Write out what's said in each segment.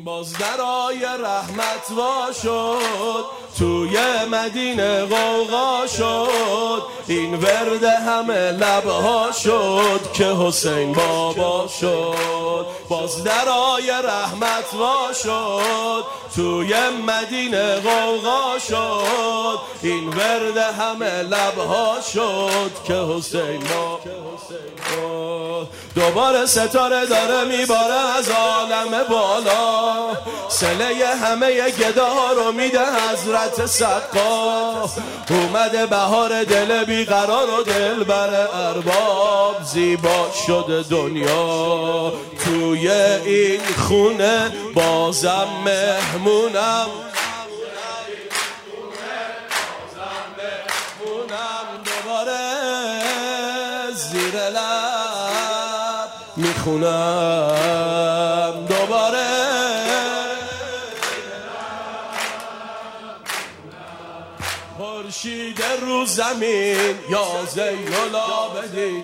باز درای رحمت وا شد، توی مدینه غوغا شد، این ورد همه لبها شد که حسین بابا شد. باز درای رحمت وا شد، توی مدینه غوغا شد، این ورد همه لبها شد که حسین بابا. دوباره ستاره داره میباره از عالم بالا، صله همه گدا رو میده حضرت سقا. اومده بهار دل بیقرار و دل بر ارباب، زیبا شده دنیا توی این خونه، بازم مهمونم دوباره زیر لب میخونم، دوباره خورشید رو زمین یا زین العابدین،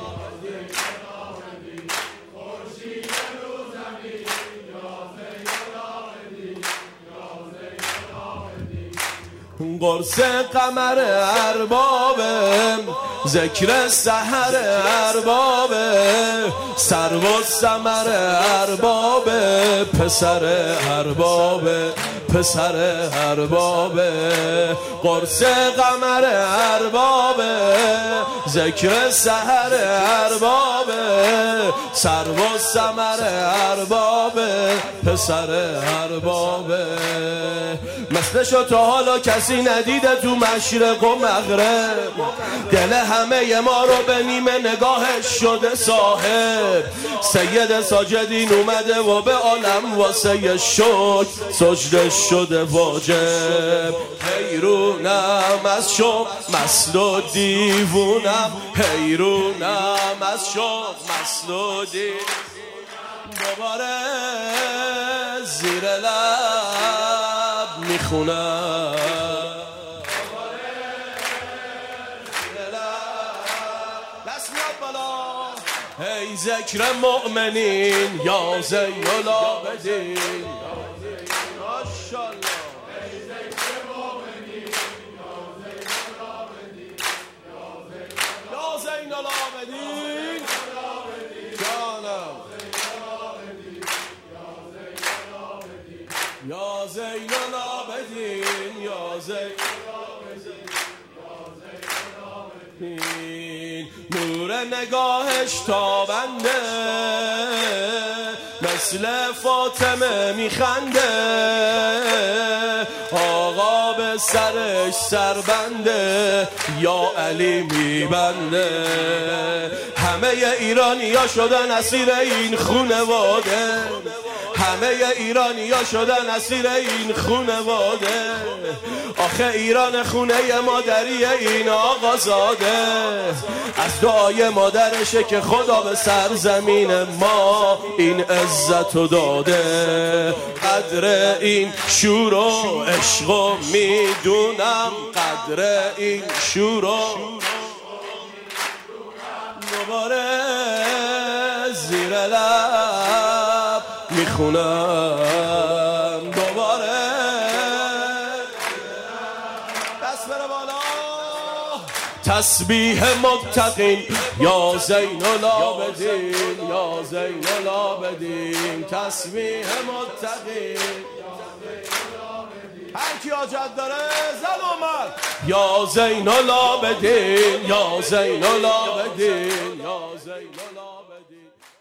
قرص قمر اربابه، ذکر سحر اربابه، سرو و ثمر اربابه، پسر اربابه، پسر اربابه. قرص قمر اربابه، ذکر سحر اربابه، سرو و ثمر اربابه، پسر اربابه. مثلشو تا حالا کسی ندیده تو مشرق و مغرب، دل همه ما رو به نیمه نگاهش شده صاحب. سید ساجدین اومده و به عالم واسه شکر سجده شده واجب. حیرونم از شوق مست و دیوونم، حیرونم از شوق مست و دیوونم، دوباره زیر لب میخونم، دست میاد بالا. ای ذکر مؤمنین یا زین العابدین، ماشاءالله. یا زین العابدین جانم، یا زین العابدین، یا زین العابدین. نور نگاهش تابنده، مثل فاطمه میخنده، آقا به سرش سربنده، یا علی میبنده. همه ایرانیا شدن اسیر این خونواده، همه ایرانیا شدن اسیر این خونواده. آخه ایران خونه مادری این آقازاده، از دعای مادرشه که خدا به سرزمین ما این عزتو داده. قدر این شور و عشقو میدونم، قدر این شور و دوباره زیر لب میخونم، دوباره دست بره بالا. تسبیح متقین یا زین العابدین، یا زین العابدین. تسبیح متقین هر کی حاجت داره زن اومد، یا زین العابدین، یا زین العابدین، یا زین العابدین.